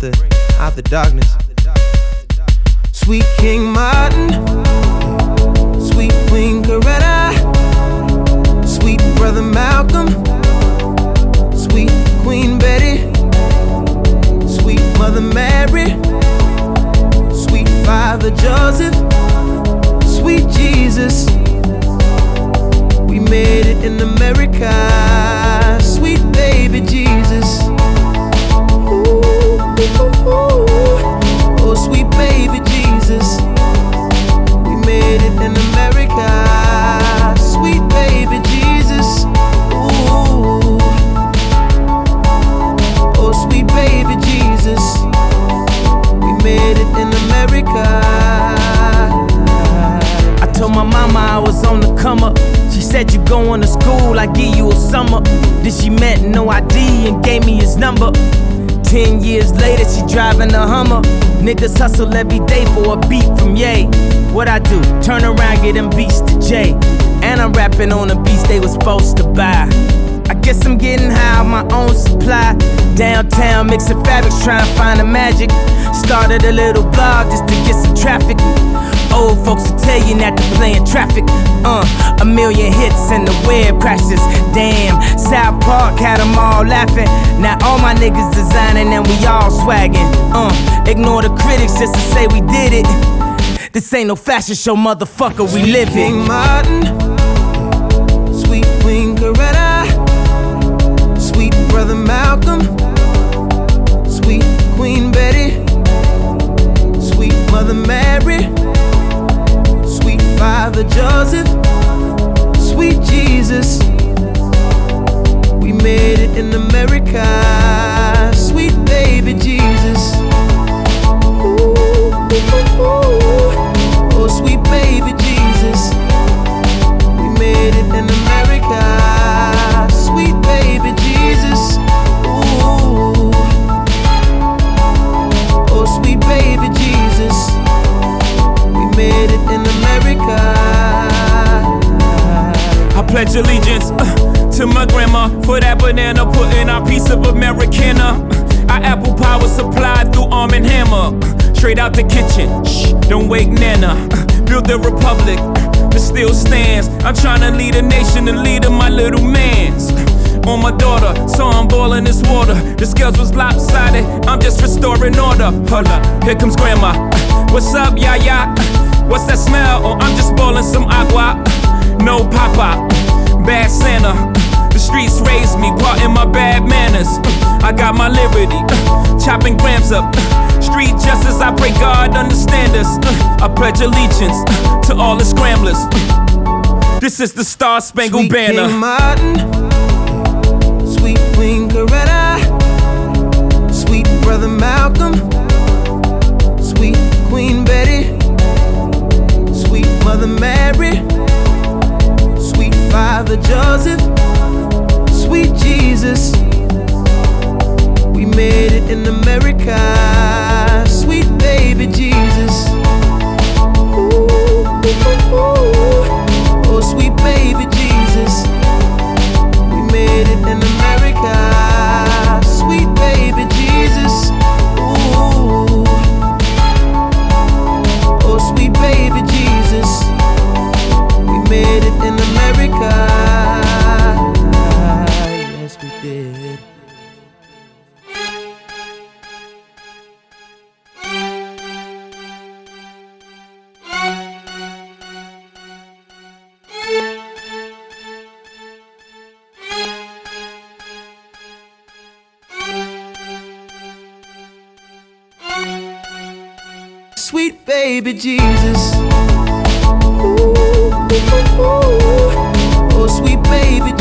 out the darkness. Sweet King Martin, sweet Queen Coretta, sweet Brother Malcolm, sweet Queen Betty, sweet Mother Mary, sweet Father Joseph, sweet Jesus. We made it in America, sweet baby Jesus. Ooh, ooh, ooh. Oh, sweet baby Jesus. We made it in America, sweet baby Jesus. Ooh. Oh, sweet baby Jesus. We made it in America. I told my mama I was on the come up. She said you going to school, I give you a summer. Then she met no ID and gave me his number. 10 years later, she driving a Hummer. Niggas hustle every day for a beat from Ye. What I do? Turn around, get them beats to Jay. And I'm rapping on the beats they was supposed to buy. I guess I'm getting high on my own supply. Downtown mixing fabrics, trying to find the magic. Started a little blog just to get some traffic. Old folks will tell you not to play in traffic. A million hits and the web crashes. Damn, South Park had them all laughing. Now all my niggas designing and we all swagging. Ignore the critics just to say we did it. This ain't no fashion show, motherfucker, we live it. King Martin, sweet Queen Coretta, sweet Brother Malcolm, sweet Queen Betty, sweet Mother Mary, sweet Father Joseph, sweet Jesus. We made it in America, sweet baby Jesus. Ooh, ooh, ooh. Oh, sweet baby Jesus. We made it in America, sweet baby Jesus. Ooh. Oh, sweet baby Jesus. We made it in America. I pledge allegiance to my grandma for that banana, putting our piece of Americana. Our apple power supplied through Arm & Hammer. Straight out the kitchen, shh, don't wake Nana. Build a republic that still stands. I'm trying to lead a nation and lead my little mans. On my daughter, so I'm boiling this water. The scales was lopsided, I'm just restoring order. Hold up, here comes grandma. What's up, yaya? What's that smell? Oh, I'm just boiling some agua. No papa, bad Santa. The streets raised me, pardon my bad manners. I got my liberty, chopping grams up. Street justice, I pray God understand us. I pledge allegiance to all the scramblers. This is the Star Spangled Banner. King Martin, sweet Queen Coretta, sweet Brother Malcolm, sweet Queen Betty, sweet Mother Mary, sweet Father Joseph, sweet Jesus. We made it in America, sweet baby Jesus. Ooh, ooh, ooh. Oh, sweet baby Jesus. We made it in America, sweet baby Jesus. Ooh. Oh, sweet baby Jesus. We made it in America. Yes, we did. Sweet baby Jesus. Ooh, ooh, ooh. Oh, sweet baby